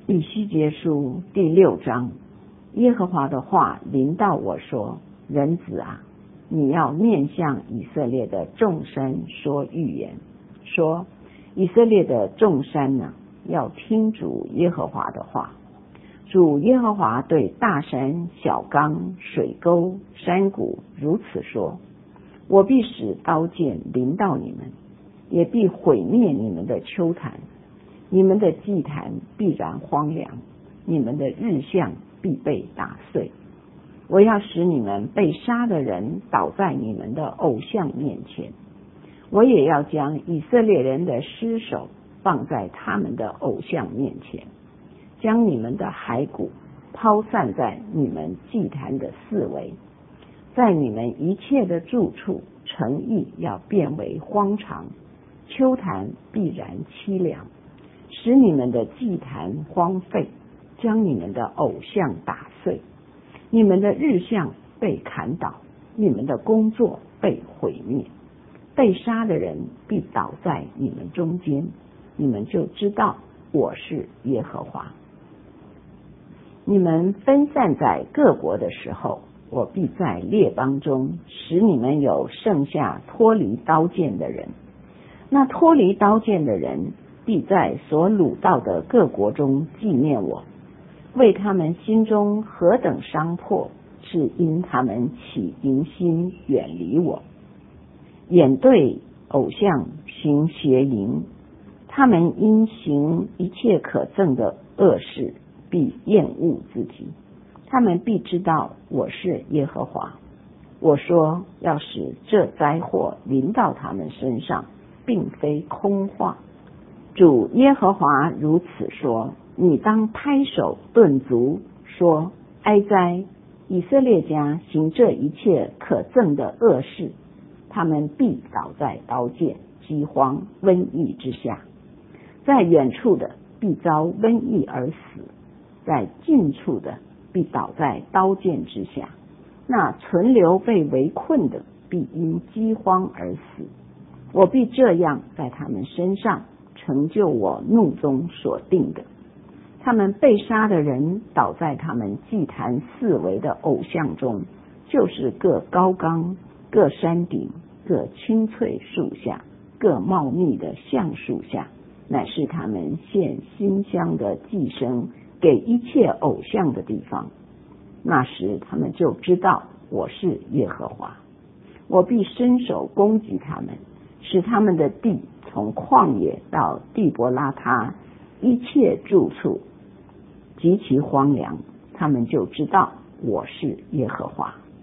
以西结书第6章，耶和华的话临到我说：人子啊，你要面向以色列的众山说预言，说以色列的众山呢，要听主耶和华的话。主耶和华对大山、小冈、水沟、山谷如此说：我必使刀剑临到你们，也必毁灭你们的丘坛，你们的祭坛必然荒凉，你们的日像必被打碎。我要使你们被杀的人倒在你们的偶像面前，我也要将以色列人的尸首放在他们的偶像面前，将你们的骸骨抛散在你们祭坛的四围，在你们一切的住处，城邑要变为荒场，丘坛必然凄凉，使你们的祭坛荒废，将你们的偶像打碎，你们的日像被砍倒，你们的工作被毁灭，被杀的人必倒在你们中间，你们就知道我是耶和华。你们分散在各国的时候，我必在列邦中使你们有剩下脱离刀剑的人，那脱离刀剑的人必在所掳到的各国中纪念我，为他们心中何等伤迫，是因他们起淫心远离我，眼对偶像行邪淫，他们因行一切可憎的恶事，必厌恶自己，他们必知道我是耶和华。我说要使这灾祸临到他们身上，并非空话。主耶和华如此说：你当拍手顿足，说哀哉！以色列家行这一切可憎的恶事，他们必倒在刀剑、饥荒、瘟疫之下，在远处的必遭瘟疫而死，在近处的必倒在刀剑之下，那存留被围困的必因饥荒而死。我必这样在他们身上成就我怒中所定的。他们被杀的人倒在他们祭坛四围的偶像中，就是各高冈、各山顶、各青翠树下、各茂密的橡树下，乃是他们献馨香的祭牲给一切偶像的地方。那时他们就知道我是耶和华。我必伸手攻击他们，使他们的地从旷野到地伯拉他一切住处极其荒凉，他们就知道我是耶和华。